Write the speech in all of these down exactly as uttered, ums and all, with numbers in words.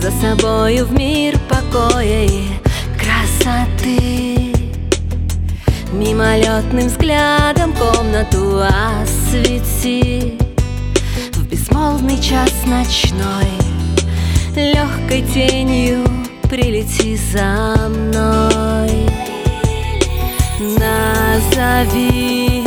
за собою в мир покоя и красоты. Мимолетным взглядом комнату освети. В безмолвный час ночной легкой тенью прилети за мной. Назови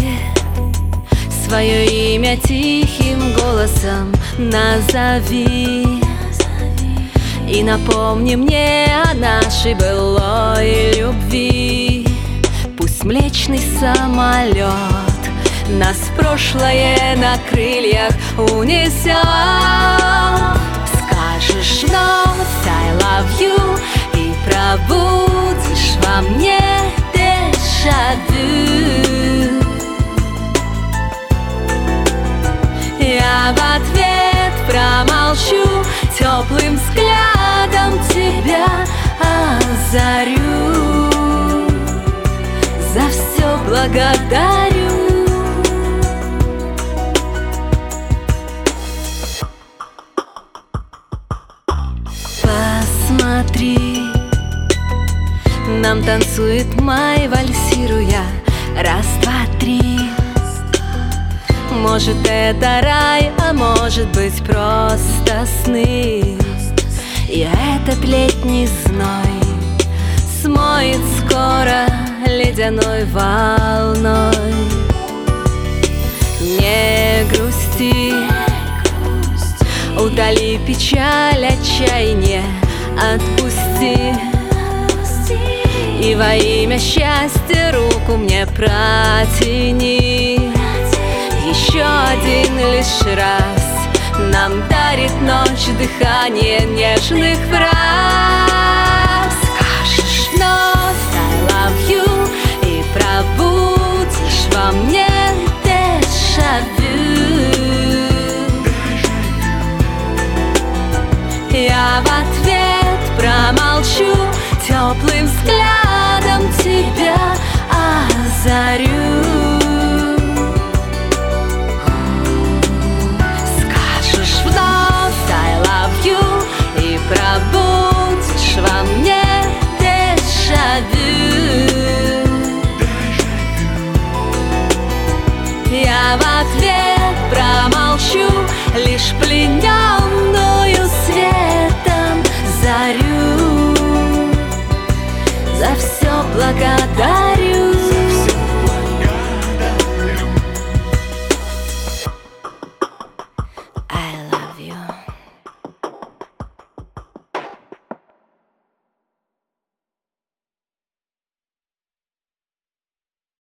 свое имя тихим голосом, назови и напомни мне о нашей былой любви. Пусть млечный самолет нас в прошлое на крыльях унесет. Скажешь вновь I love you и пробудишь во мне дежавю. Я в ответ промолчу, теплым взглядом тебя озарю. За все благодарю. Посмотри, нам танцует май, вальсируя. Раз, два, три. Может, это рай, а может быть, просто сны. И этот летний зной смоет скоро ледяной волной. Не грусти, утоли печаль, отчаяние отпусти. И во имя счастья руку мне протяни. Еще один лишь раз нам дарит ночь дыхание нежных фраз. Скажешь вновь I love you и пробудишь во мне дежавю. Я в ответ промолчу, теплым взглядом тебя озарю.